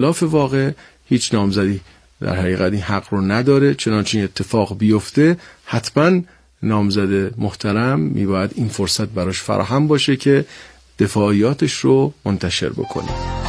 خلاف واقع هیچ نامزدی در حقیقت این حق رو نداره. چنانچه این اتفاق بیفته حتما نامزد محترم میباید این فرصت براش فراهم باشه که دفاعیاتش رو منتشر بکنه.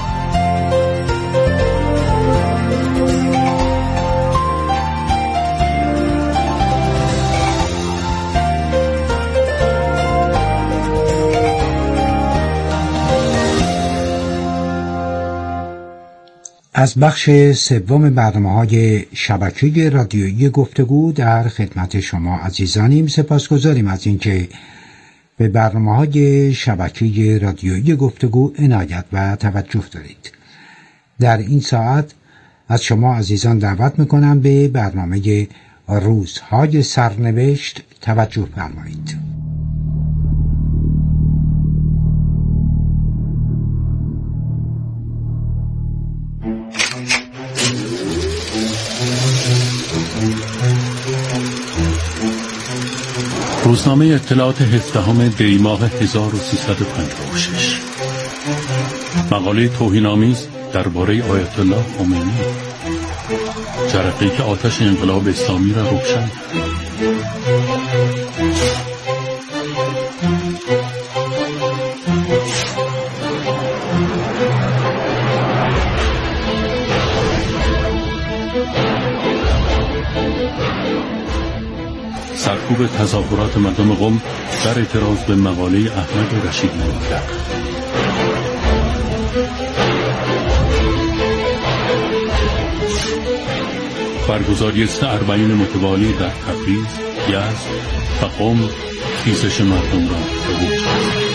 از بخش سوم برنامه‌های شبکه رادیویی گفتگو در خدمت شما عزیزانیم. سپاسگزاریم از اینکه به برنامه‌های شبکه رادیویی گفتگو عنایت و توجه دارید. در این ساعت از شما عزیزان دعوت می‌کنم به برنامه روزهای سرنوشت توجه فرمایید. روزنامه اطلاعات 17 دی ماه 1356. مقاله توهین‌آمیز درباره آیت الله خمینی، جرقه‌ای که آتش انقلاب اسلامی را روشن سرکوب تظاهرات مردم قم در اعتراض به مقاله احمد رشیدی مطلق. برگزاری 40 متوالی در تبریز، یزد و قم خیزش مردم را به وجود آورد.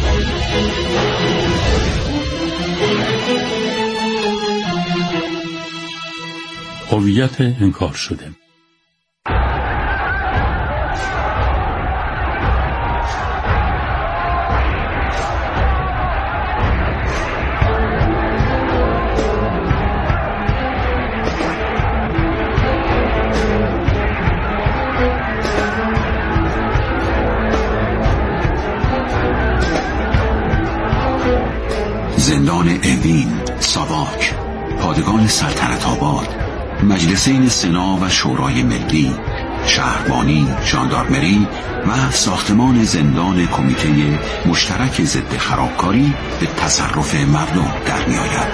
هویت انکار شده. زندان اوین، ساواک، پادگان سلطنت آباد، مجلسین سنا و شورای ملی، شهربانی، ژاندارمری و ساختمان زندان کمیته مشترک ضد خرابکاری به تصرف مردم در می آید.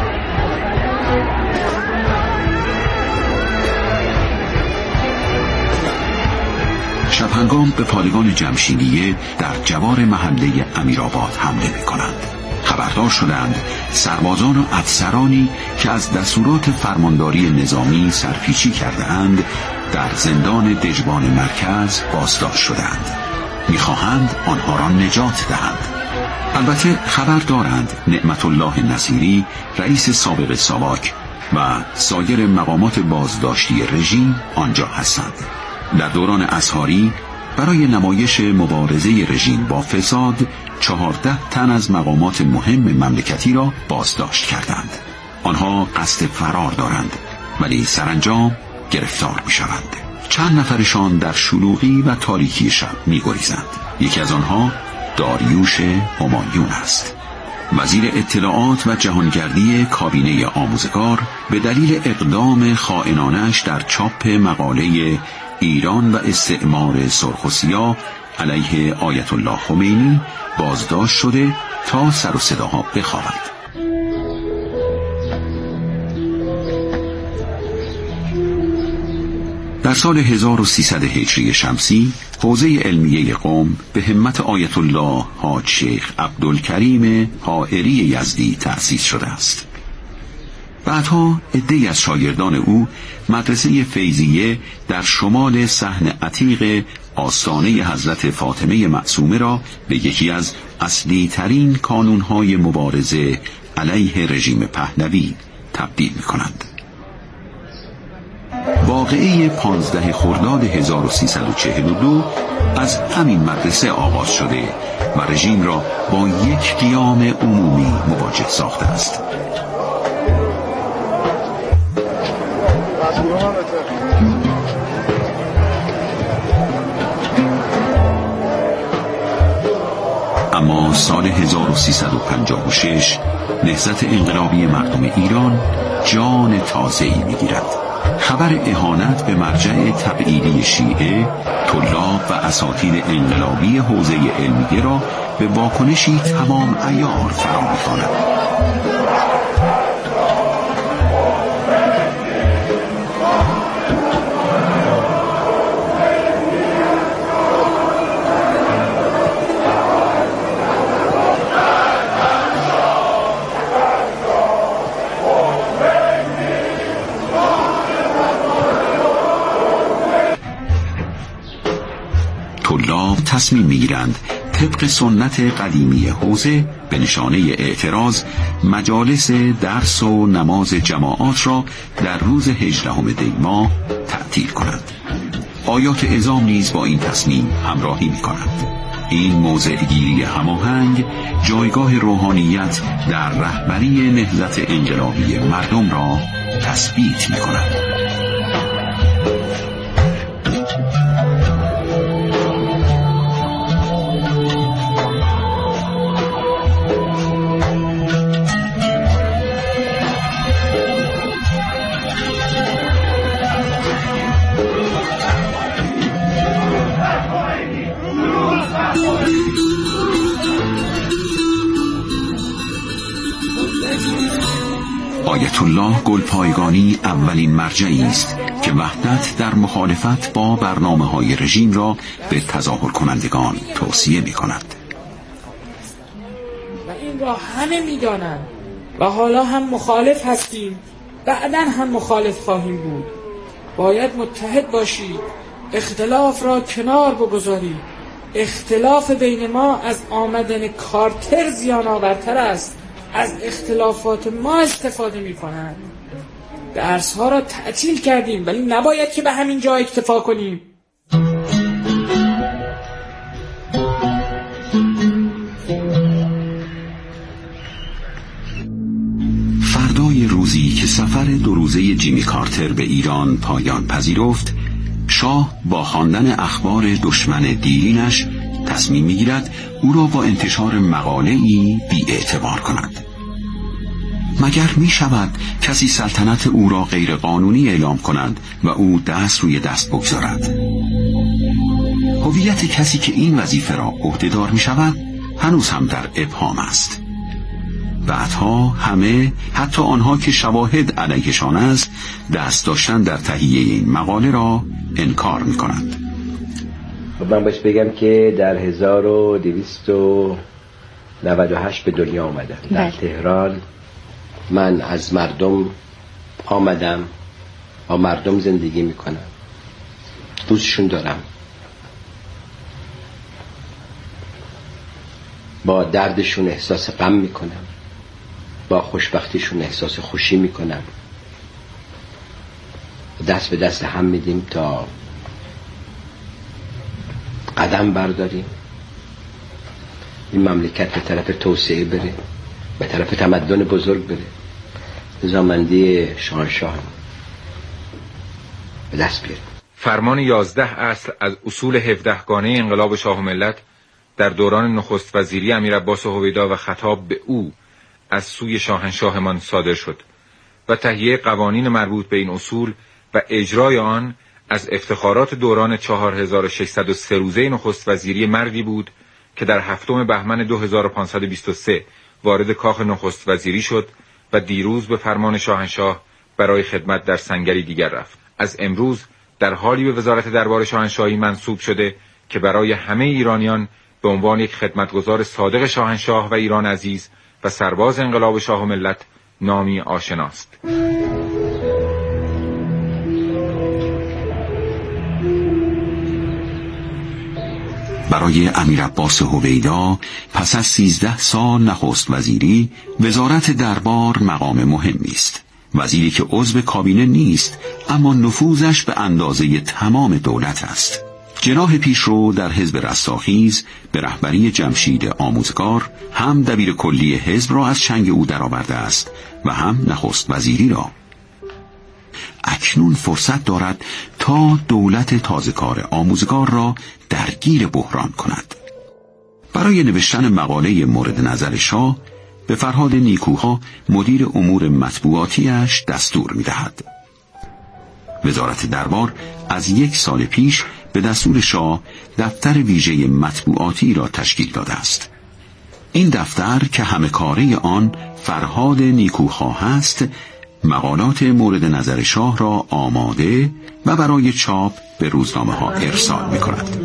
شبهنگام به پادگان جمشیدیه در جوار محله امیرآباد حمله می کنند. خبردار شدند سربازان و افسرانی که از دستورات فرمانداری نظامی سرپیچی کرده اند در زندان دژبان مرکز بازداشت شدند. می‌خواهند آنها را نجات دهند. البته خبر دارند نعمت الله نصیری رئیس سابق ساواک و سایر مقامات بازداشتی رژیم آنجا هستند. در دوران اسحاری برای نمایش مبارزه رژیم با فساد 14 تن از مقامات مهم مملکتی را بازداشت کردند. آنها قصد فرار دارند ولی سرانجام گرفتار می شوند. چند نفرشان در شلوغی و تاریکی شب می گریزند. یکی از آنها داریوش همایون است. وزیر اطلاعات و جهانگردی کابینه آموزگار به دلیل اقدام خائنانش در چاپ مقاله ایران و استعمار سرخ و سیاه علیه آیت الله خمینی بازداشت شده تا سر و صداها بخوابد. در سال 1300 هجری شمسی حوزه علمیه قم به همت آیت الله حاج شیخ عبدالکریم حائری یزدی تأسیس شده است. بعدها عده‌ای از شاگردان او مدرسه فیضیه در شمال صحن عتیق آستانه حضرت فاطمه معصومه را به یکی از اصلی ترین کانونهای مبارزه علیه رژیم پهلوی تبدیل می کنند. واقعه 15 خرداد 1342 از همین مدرسه آغاز شده و رژیم را با یک قیام عمومی مواجه ساخته است. اما سال 1356 نهضت انقلابی مردم ایران جان تازه‌ای می‌گیرد. خبر اهانت به مرجع تبعیدی شیعه، طلاب و اساتید انقلابی حوزه علمیه را به واکنشی تمام عیار فرا می‌خواند. طلاب تصمیم می‌گیرند طبق سنت قدیمی حوزه به نشانه اعتراض مجالس درس و نماز جماعات را در روز 18 دی ماه تعطیل کنند. آیات اعزام نیز با این تصمیم همراهی می‌کنند. این موضع‌گیری هماهنگ جایگاه روحانیت در رهبری نهضت انقلابی مردم را تثبیت می‌کند. آیت الله گلپایگانی اولین مرجعی است که وحدت در مخالفت با برنامه‌های رژیم را به تظاهر کنندگان توصیه می‌کند. و این را همه می‌دانند و حالا هم مخالف هستیم، بعداً هم مخالف خواهیم بود. باید متحد باشید، اختلاف را کنار بگذارید. اختلاف بین ما از آمدن کارتر زیان آورتر است. از اختلافات ما استفاده می کنند. درس ها را تعطیل کردیم ولی نباید که به همین جا اکتفا کنیم. فردای روزی که سفر 2 روزه جیمی کارتر به ایران پایان پذیرفت، شاه با خواندن اخبار دشمن دیرینش تصمیم می‌گیرد او را با انتشار مقاله‌ای بی‌اعتبار کند. مگر می‌شود کسی سلطنت او را غیر قانونی اعلام کند و او دست روی دست بگذارد؟ هویت کسی که این وظیفه را عهده‌دار می‌شود هنوز هم در ابهام است. بعدها همه، حتی آنها که شواهد علیهشان است، دست داشتن در تهیه این مقاله را انکار می‌کنند. من باید بگم که در 1298 به دنیا آمدم. در تهران من از مردم آمدم، با مردم زندگی میکنم، دوستشون دارم، با دردشون احساس غم میکنم، با خوشبختیشون احساس خوشی میکنم. دست به دست هم میدیم تا قدم برداریم، این مملکت به طرف توسعه بره، به طرف تمدن بزرگ بره، نظاممندی شاهنشاه به دست بیاره. فرمان 11 اصل از اصول 17 گانه انقلاب شاه و ملت در دوران نخست وزیری امیرعباس هویدا و خطاب به او از سوی شاهنشاهمان صادر شد و تهیه قوانین مربوط به این اصول و اجرای آن از افتخارات دوران 4603 روزه نخست وزیری مردی بود که در 7 بهمن 2523 وارد کاخ نخست وزیری شد و دیروز به فرمان شاهنشاه برای خدمت در سنگری دیگر رفت. از امروز در حالی به وزارت دربار شاهنشاهی منصوب شده که برای همه ایرانیان به عنوان یک خدمتگزار صادق شاهنشاه و ایران عزیز و سرباز انقلاب شاه و ملت نامی آشناست. برای امیرعباس هویدا پس از 13 سال نخست وزیری، وزارت دربار مقام مهمی است. وزیری که عضو کابینه نیست اما نفوذش به اندازه تمام دولت است. جناح پیشرو در حزب رستاخیز به رهبری جمشید آموزگار هم دبیر کلی حزب را از چنگ او درآورده است و هم نخست وزیری را. اکنون فرصت دارد تا دولت تازه‌کار آموزگار را درگیر بحران کند. برای نوشتن مقاله مورد نظر شاه به فرهاد نیکوها مدیر امور مطبوعاتیش دستور می‌دهد. وزارت دربار از 1 سال پیش به دستور شاه دفتر ویژه مطبوعاتی را تشکیل داده است. این دفتر که همه کاره آن فرهاد نیکوها است، مقالات مورد نظر شاه را آماده و برای چاپ به روزنامه ها ارسال می کند.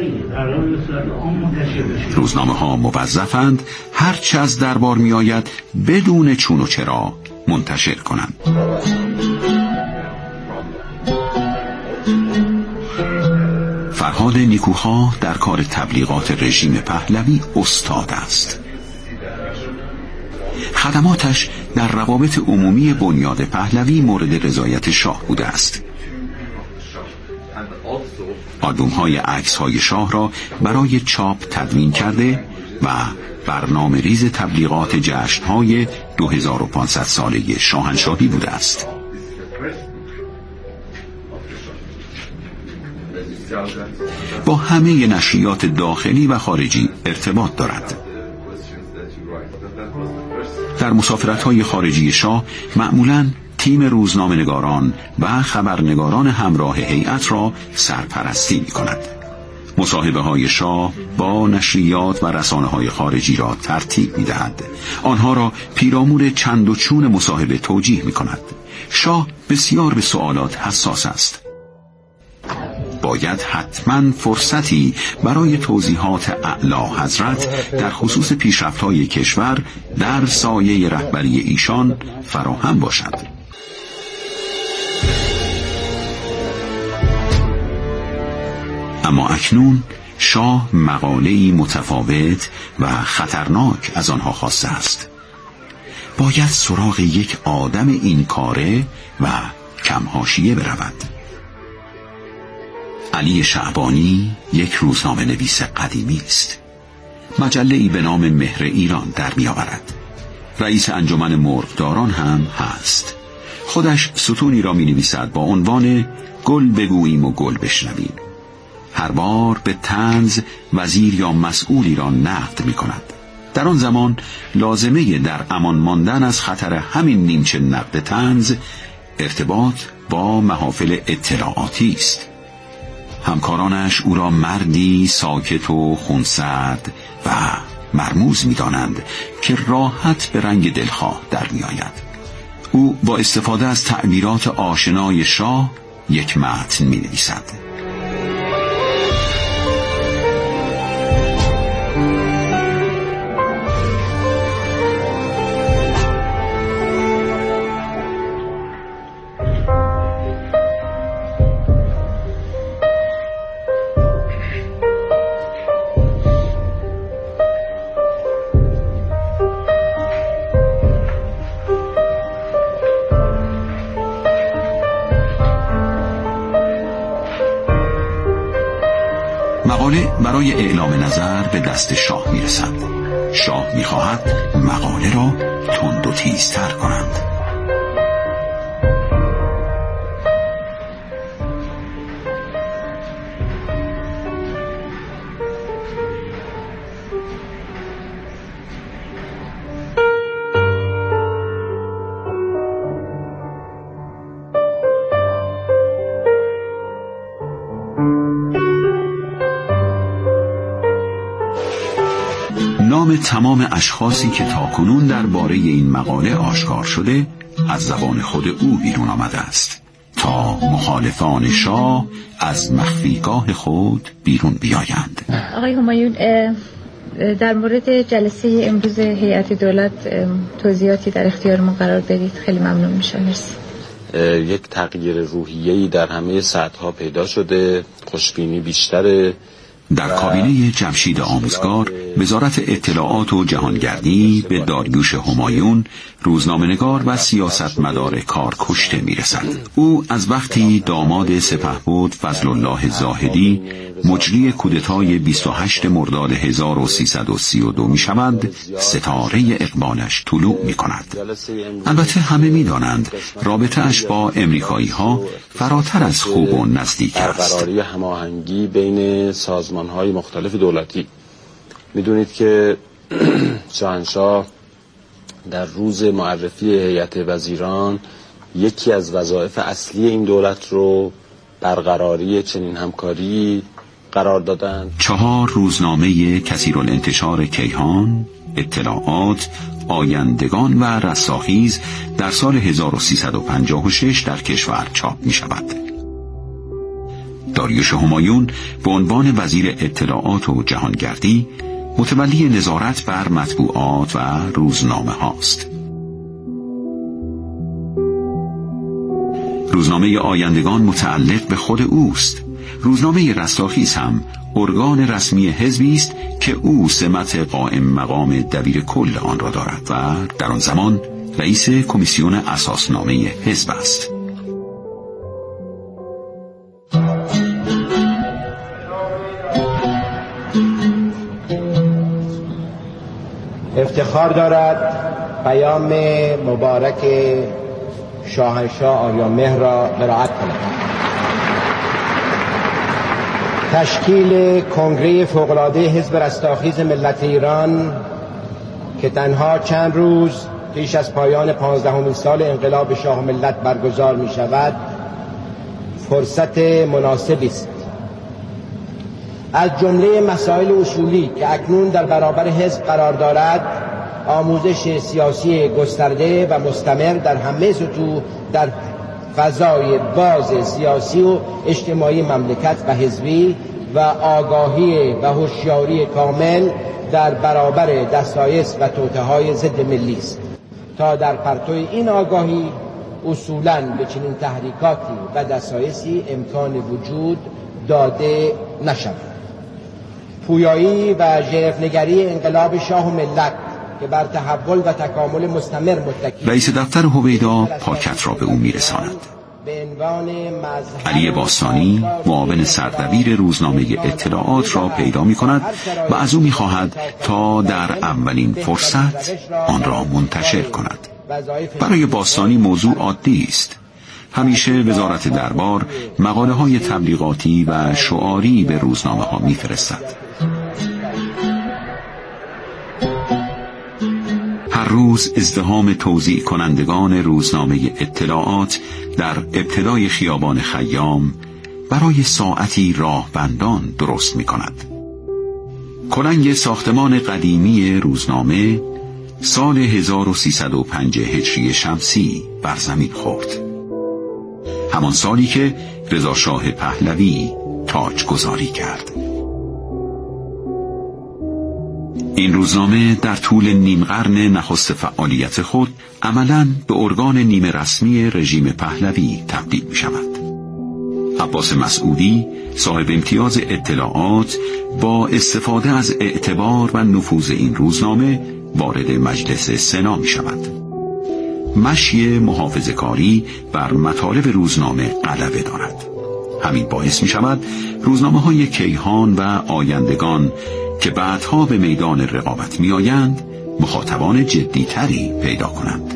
روزنامه ها موظفند هر چه از دربار می آید بدون چون و چرا منتشر کنند. فرهاد نیکوها در کار تبلیغات رژیم پهلوی استاد است. خدماتش در روابط عمومی بنیاد پهلوی مورد رضایت شاه بوده است. آلبوم‌های عکس‌های شاه را برای چاپ تدوین کرده و برنامه ریز تبلیغات جشن‌های 2500 ساله شاهنشاهی بوده است. با همه نشریات داخلی و خارجی ارتباط دارد. در مسافرت‌های خارجی شاه معمولاً تیم روزنامه‌نگاران و خبرنگاران همراه هیئت را سرپرستی می‌کند. مصاحبه‌های شاه با نشریات و رسانه‌های خارجی را ترتیب می‌دهد. آنها را پیرامون چند و چون مصاحبه توجیه می‌کند. شاه بسیار به سوالات حساس است. باید حتما فرصتی برای توضیحات اعلی حضرت در خصوص پیشرفت‌های کشور در سایه رهبری ایشان فراهم باشد. اما اکنون شاه مقاله‌ای متفاوت و خطرناک از آنها خواسته است. باید سراغ یک آدم این کاره و کم حاشیه برود. علی شعبانی یک روزنامه نویس قدیمی است. مجله‌ای به نام مهر ایران در می آورد. رئیس انجمن مرغداران هم هست. خودش ستونی را می نویسد با عنوان گل بگوییم و گل بشنویم. هر بار به طنز وزیر یا مسئولی را نقد می کند. در آن زمان لازمه در امان ماندن از خطر همین نیمچه نقد طنز ارتباط با محافل اطلاعاتی است. همکارانش او را مردی ساکت و خونسرد و مرموز می دانند که راحت به رنگ دلخواه در می آید. او با استفاده از تعبیرات آشنای شاه یک متن می نویسد. مقاله برای اعلام نظر به دست شاه میرسد. شاه میخواهد مقاله را تند و تیزتر کنند. نام تمام اشخاصی که تاکنون درباره این مقاله آشکار شده از زبان خود او بیرون آمده است تا مخالفان شاه از مخفیگاه خود بیرون بیایند. آقای همایون، در مورد جلسه امروز هیئت دولت توضیحاتی در اختیار ما قرار بدید خیلی ممنون میشم. مرسی. یک تغییر روحیه‌ای در همه سطح‌ها پیدا شده، خوشبینی بیشتره. در کابینه جمشید آموزگار وزارت اطلاعات و جهانگردی به داریوش همایون روزنامه‌نگار و سیاستمدار کار کشته میرسد. او از وقتی داماد سپهبد فضل الله زاهدی مجری کودتای 28 مرداد 1332 می شود ستاره اقبالش طلوع می کند. البته همه می دانند رابطه اش با امریکایی ها فراتر از خوب و نزدیک است. برقراری هماهنگی بین سازمان های مختلف دولتی میدونید که شاهنشاه در روز معرفی هیئت وزیران یکی از وظایف اصلی این دولت رو برقراری چنین همکاری قرار دادند. 4 روزنامه کثیرالانتشار کیهان، اطلاعات، آیندگان و رستاخیز در سال 1356 در کشور چاپ می شود. داریوش همایون به عنوان وزیر اطلاعات و جهانگردی متولی نظارت بر مطبوعات و روزنامه هاست. روزنامه آیندگان متعلق به خود اوست. روزنامه رستاخیز هم ارگان رسمی حزبی است که او سمت قائم مقام دبیر کل آن را دارد و در آن زمان رئیس کمیسیون اساسنامه حزب است. افتخار دارد پیام مبارک شاهنشاه آریامهر را قرائت کند. تشکیل کنگره فوق‌العاده حزب رستاخیز ملت ایران که تنها چند روز پیش از پایان 15مین سال انقلاب شاه ملت برگزار می شود فرصت مناسبی است. از جمله مسائل اصولی که اکنون در برابر حزب قرار دارد آموزش سیاسی گسترده و مستمر در همه سطوح در فضای باز سیاسی و اجتماعی مملکت و حزبی و آگاهی و هوشیاری کامل در برابر دسایس و توطئه‌های ضد ملی است تا در پرتو این آگاهی اصولاً به چنین تحریکاتی و دسایسی امکان وجود داده نشود. پویایی و ژرفنگری انقلاب شاه و ملت که بر تحول و تکامل مستمر متکی. رئیس دفتر هویدا پاکت را به او میرساند. علی باستانی معاون سردبیر روزنامه اطلاعات را پیدا می کند و از او می خواهد تا در اولین فرصت آن را منتشر کند. برای باستانی موضوع عادی است. همیشه وزارت دربار مقاله های تبلیغاتی و شعاری به روزنامه ها می فرستد. هر روز ازدحام توزیع کنندگان روزنامه اطلاعات در ابتدای خیابان خیام برای ساعتی راهبندان درست می کند. کلنگ ساختمان قدیمی روزنامه سال 1305 هجری شمسی بر زمین خورد. همان سالی که رضا شاه پهلوی تاج گذاری کرد. این روزنامه در طول نیم قرن نخست فعالیت خود عملاً به ارگان نیمه رسمی رژیم پهلوی تبدیل می شود. عباس مسعودی صاحب امتیاز اطلاعات با استفاده از اعتبار و نفوذ این روزنامه وارد مجلس سنا می شود. مشی محافظه‌کاری بر مطالب روزنامه غلبه دارد. همین باعث می شود روزنامه های کیهان و آیندگان که بعدها به میدان رقابت می آیند مخاطبان جدیتری پیدا کنند.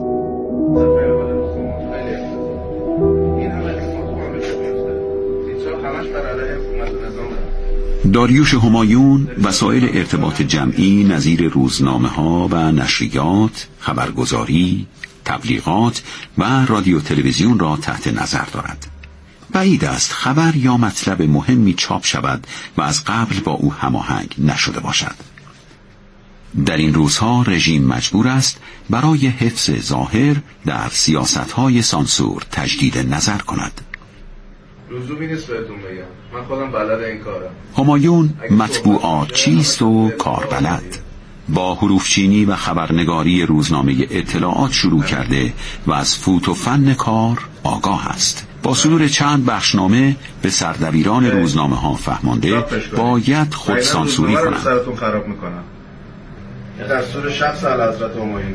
داریوش همایون وسایل ارتباط جمعی نظیر روزنامه ها و نشریات، خبرگزاری، تبلیغات و رادیو تلویزیون را تحت نظر دارد. بعید است خبر یا مطلب مهمی چاپ شود و از قبل با او هماهنگ نشده باشد. در این روزها رژیم مجبور است برای حفظ ظاهر در سیاست‌های سانسور تجدید نظر کند. لزومی نیست بهتون بگم، من خودم بلد این کارم. همایون مطبوعات چیست و کار بلد. با حروفچینی و خبرنگاری روزنامه اطلاعات شروع کرده و از فوت و فن کار آگاه است. با صدور چند بخشنامه به سردبیران روزنامه ها فهمانده باید خود سانسوری کنند. سرتون خراب میکنن. دستور شخص اعلیحضرت همایونی.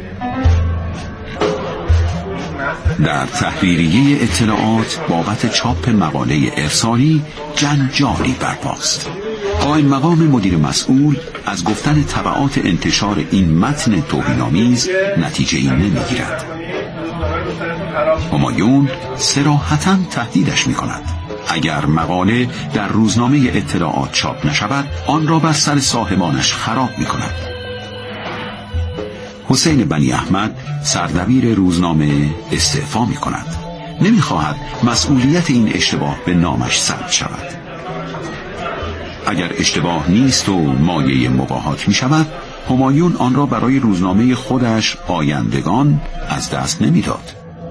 در تحریریه اطلاعات بابت چاپ مقاله ارسالی جنجالی برپاست. قائم مقام مدیر مسئول از گفتن تبعات انتشار این متن توهین‌آمیز نتیجه ای نمیگیرد. همایون صراحتاً تهدیدش میکند. اگر مقاله در روزنامه اطلاعات چاپ نشود آن را بر سر صاحبانش خراب می کند. حسین بنی احمد سردبیر روزنامه استعفا می کند. نمی خواهد مسئولیت این اشتباه به نامش ثبت شود. اگر اشتباه نیست و مایه مباهات می شود، همایون آن را برای روزنامه خودش آیندگان از دست نمی داد.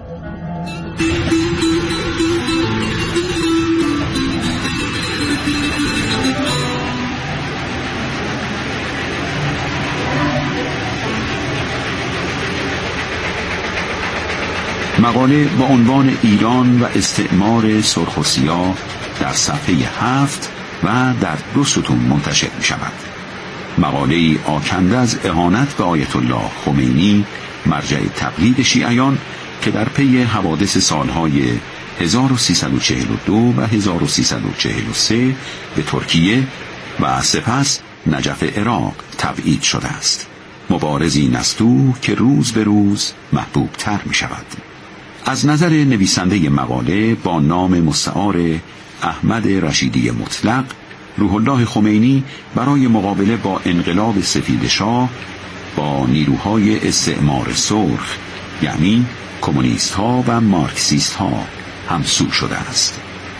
مقاله با عنوان ایران و استعمار سرخ و سیاه در صفحه 7 و در 2 ستون منتشر می شود. مقاله آکنده از اهانت به آیت الله خمینی، مرجع تقلید شیعیان، که در پی حوادث سالهای 1342 و 1343 به ترکیه و سپس نجف عراق تبعید شده است. مبارزی نستوه که روز به روز محبوب تر می شود. از نظر نویسنده مقاله با نام مستعار احمد رشیدی مطلق، روح الله خمینی برای مقابله با انقلاب سفید شاه با نیروهای استعمار سرخ، یعنی کمونیست ها و مارکسیست ها، همسو شده است.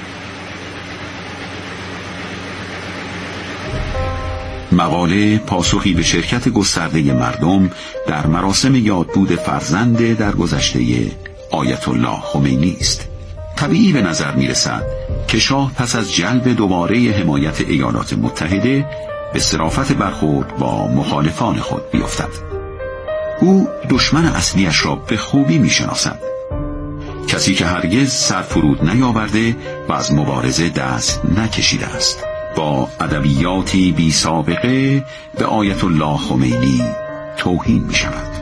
مقاله پاسخی به شرکت گسترده مردم در مراسم یادبود فرزند در گذشته آیت الله خمینی است. طبیعی به نظر می رسد که شاه پس از جلب دوباره حمایت ایالات متحده به صرافت برخورد با مخالفان خود بیفتد. او دشمن اصلیش را به خوبی می شناسد. کسی که هرگز سرفرود نیاورده و از مبارزه دست نکشیده است. با ادبیاتی بی سابقه به آیت الله خمینی توهین می شود.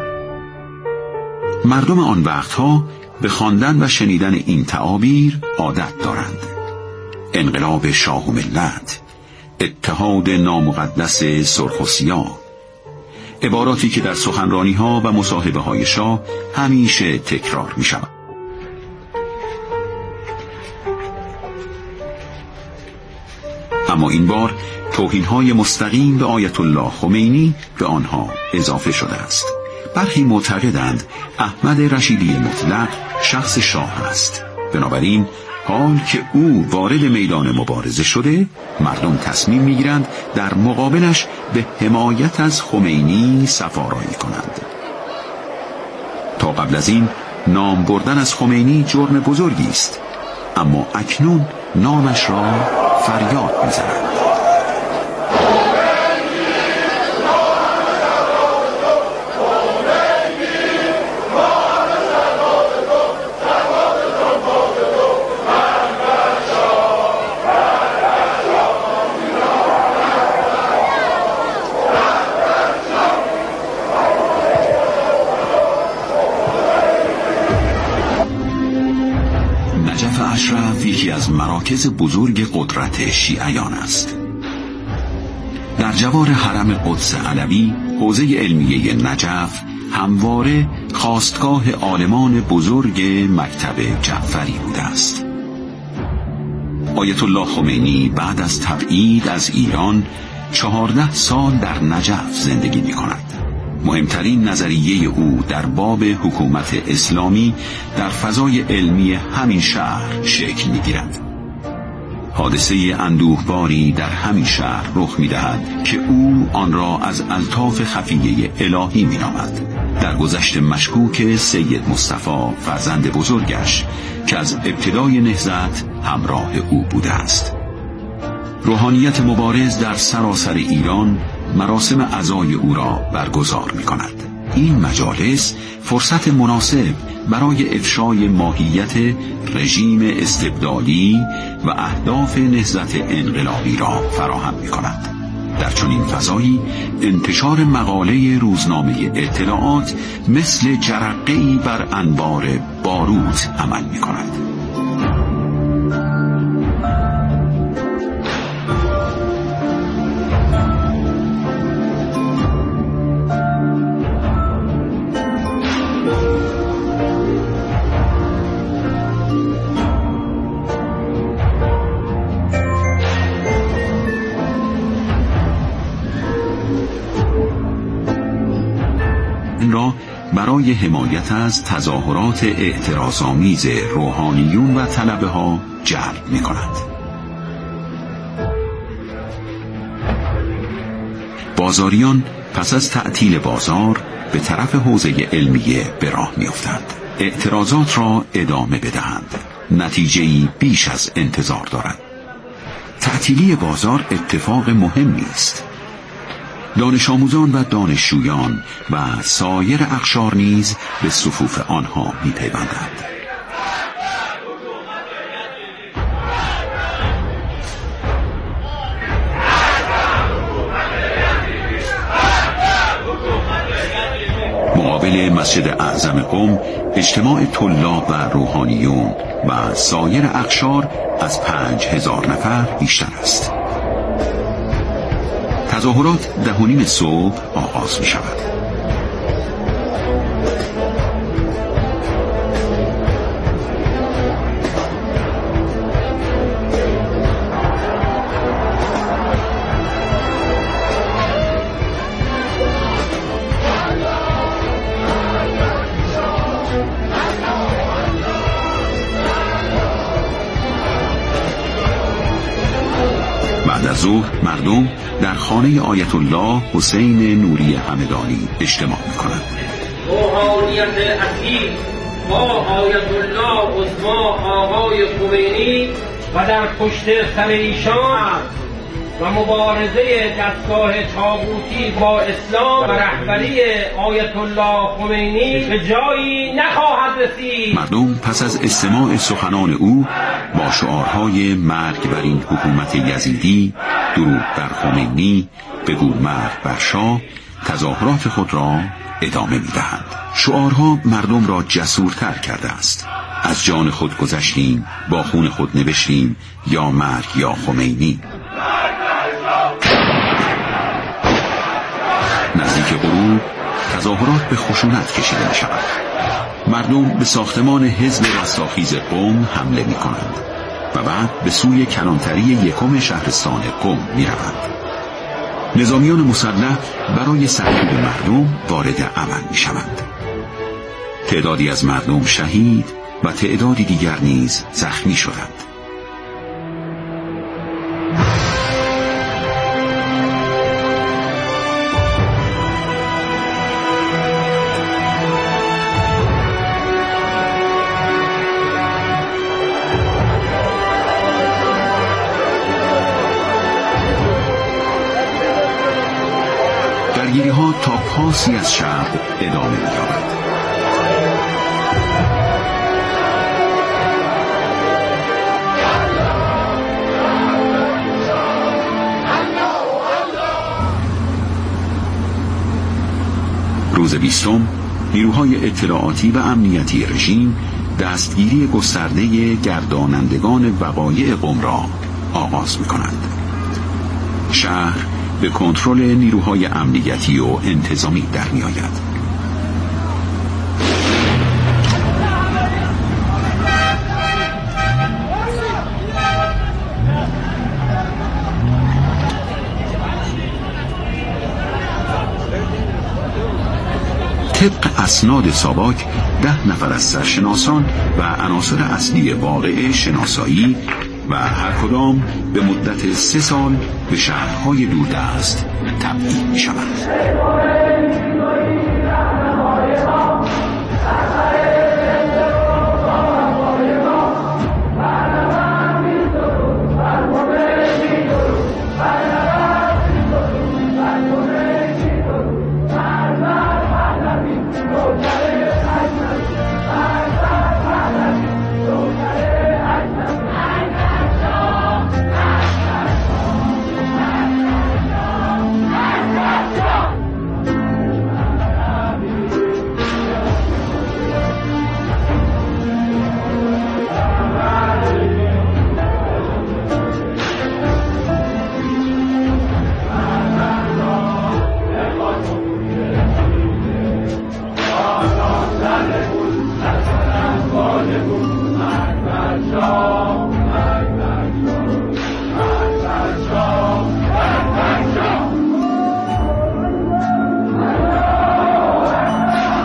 مردم آن وقتها به خواندن و شنیدن این تعابیر عادت دارند. انقلاب شاه و ملت، اتحاد نامقدس سرخ و سیاه، عباراتی که در سخنرانی‌ها و مصاحبه‌های شاه همیشه تکرار می‌شود. اما این بار توهین‌های مستقیم به آیت الله خمینی به آنها اضافه شده است. برخی معتقدند احمد رشیدی مطلق شخص شاه است. بنابراین حال که او وارد میدان مبارزه شده، مردم تصمیم میگیرند در مقابلش به حمایت از خمینی صف‌آرایی کنند. تا قبل از این نام بردن از خمینی جرم بزرگی است، اما اکنون نامش را فریاد میزنند. یکی از مراکز بزرگ قدرت شیعیان است. در جوار حرم قدس علوی، حوزه علمیه نجف همواره خاستگاه عالمان بزرگ مکتب جعفری بوده است. آیت الله خمینی بعد از تبعید از ایران 14 سال در نجف زندگی می کند. مهمترین نظریه او در باب حکومت اسلامی در فضای علمی همین شهر شکل می‌گیرد. حادثه اندوهباری در همین شهر رخ می‌دهد که او آن را از الطاف خفیه الهی می‌نامد. در گذشت مشکوک سید مصطفی فرزند بزرگش که از ابتدای نهضت همراه او بوده است. روحانیت مبارز در سراسر ایران مراسم عزای او را برگزار می کند. این مجالس فرصت مناسب برای افشای ماهیت رژیم استبدادی و اهداف نهضت انقلابی را فراهم می کند. در چنین فضایی انتشار مقاله روزنامه اطلاعات مثل جرقه‌ای بر انبار باروت عمل می کند. برای حمایت از تظاهرات اعتراض‌آمیز روحانیون و طلبه ها جلب می کند. بازاریان پس از تعطیل بازار به طرف حوزه علمیه به راه می افتند. اعتراضات را ادامه بدهند. نتیجه‌ای بیش از انتظار دارد. تعطیلی بازار اتفاق مهمی است. دانش آموزان و دانشجویان و سایر اقشار نیز به صفوف آنها می پیوندند. مقابل مسجد اعظم قم اجتماع طلاب و روحانیون و سایر اقشار از 5000 نفر بیشتر است. تظاهرات 10:30 صبح آغاز می شود. بعد از ظهر مردم در خانه آیت الله حسین نوری همدانی اجتماع می‌کنند. روحانیت اصیل با آیت الله عظما آقای خمینی و در پشت سر ایشان و مبارزه دستگاه طاغوتی با اسلام و رهبری آیت الله خمینی به جایی نخواهد رسید. مردم پس از استماع سخنان او با شعارهای مرگ بر این حکومت یزیدی، درود بر خمینی، بگو مرگ بر شاه، تظاهرات خود را ادامه می‌دهند. شعارها مردم را جسورتر کرده است. از جان خود گذشتیم، با خون خود نوشتیم، یا مرگ یا خمینی. نزدیک غروب تظاهرات به خشونت کشیده می شود. مردم به ساختمان حزب رستاخیز قم حمله می کنند و بعد به سوی کلانتری یکم شهرستان قم می روند. نظامیان مسلح برای سرکوب مردم وارد عمل می شوند. تعدادی از مردم شهید و تعدادی دیگر نیز زخمی شدند. درگیری ها تا پاسی از شب ادامه می‌یابد. روز 20 نیروهای اطلاعاتی و امنیتی رژیم دستگیری گسترده گردانندگان وقایع قم را آغاز می‌کنند. شهر به کنترل نیروهای امنیتی و انتظامی در می آید. طبق اسناد ساواک 10 نفر از سرشناسان و عناصر اصلی واقعه شناسایی و هر کدام به مدت 3 سال به شهرهای دوردست تبعید می شوند.